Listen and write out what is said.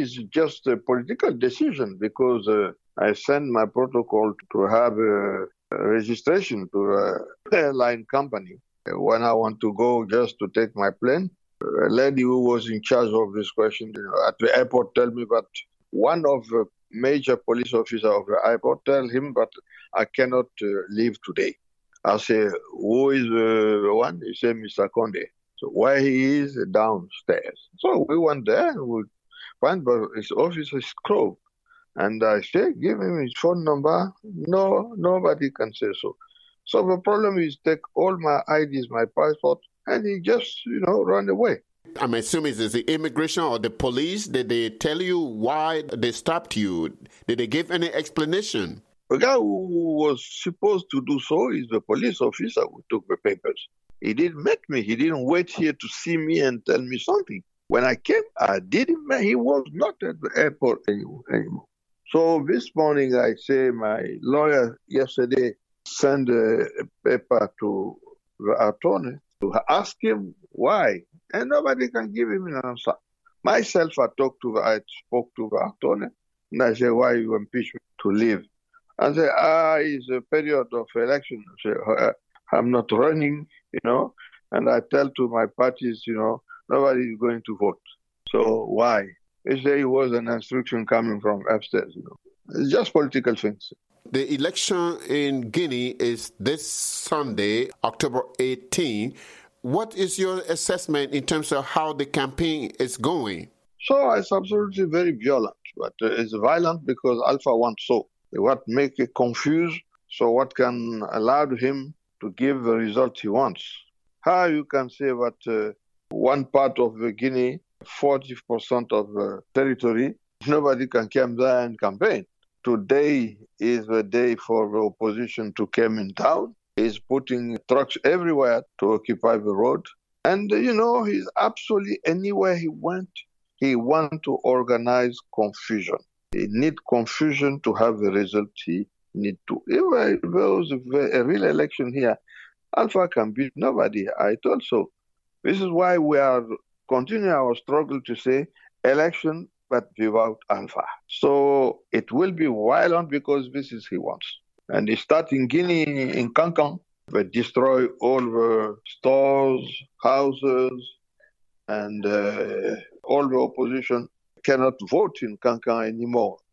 is just a political decision because I send my protocol to have a registration to a airline company. When I want to go just to take my plane, a lady who was in charge of this question at the airport tell me that one of the major police officer of the airport tell him that I cannot leave today. I say, who is the one? He said, Mr. Conde. So where he is, downstairs. So we went there and we find but his office is closed. And I say, give him his phone number. No, nobody can say so. So the problem is take all my IDs, my passport, and he just, run away. I'm assuming it's the immigration or the police. Did they tell you why they stopped you? Did they give any explanation? The guy who was supposed to do so is the police officer who took the papers. He didn't meet me. He didn't wait here to see me and tell me something. When I came, I didn't meet. He was not at the airport anymore. So this morning, I say my lawyer yesterday sent a paper to the attorney to ask him why, and nobody can give him an answer. Myself, I spoke to the attorney, and I said, why you impeach me to leave? And say, it's a period of election. I say, I'm not running, and I tell to my parties, nobody is going to vote. So why? They say it was an instruction coming from upstairs, It's just political things. The election in Guinea is this Sunday, October 18. What is your assessment in terms of how the campaign is going? So it's absolutely very violent, but it's violent because Alpha wants so. What make it confused, so what can allow him to give the result he wants? How you can say that one part of the Guinea, 40% of the territory, nobody can come there and campaign. Today is the day for the opposition to come in town. He's putting trucks everywhere to occupy the road. And, he's absolutely anywhere he went, he wants to organize confusion. He needs confusion to have the result he needs to. If there was a real election here, Alpha can beat nobody. I told so. This is why we are continuing our struggle to say election, but without Alpha. So it will be violent because this is he wants. And he start in Guinea, in Kankan, but destroy all the stores, houses, and all the opposition cannot vote in Kankan anymore.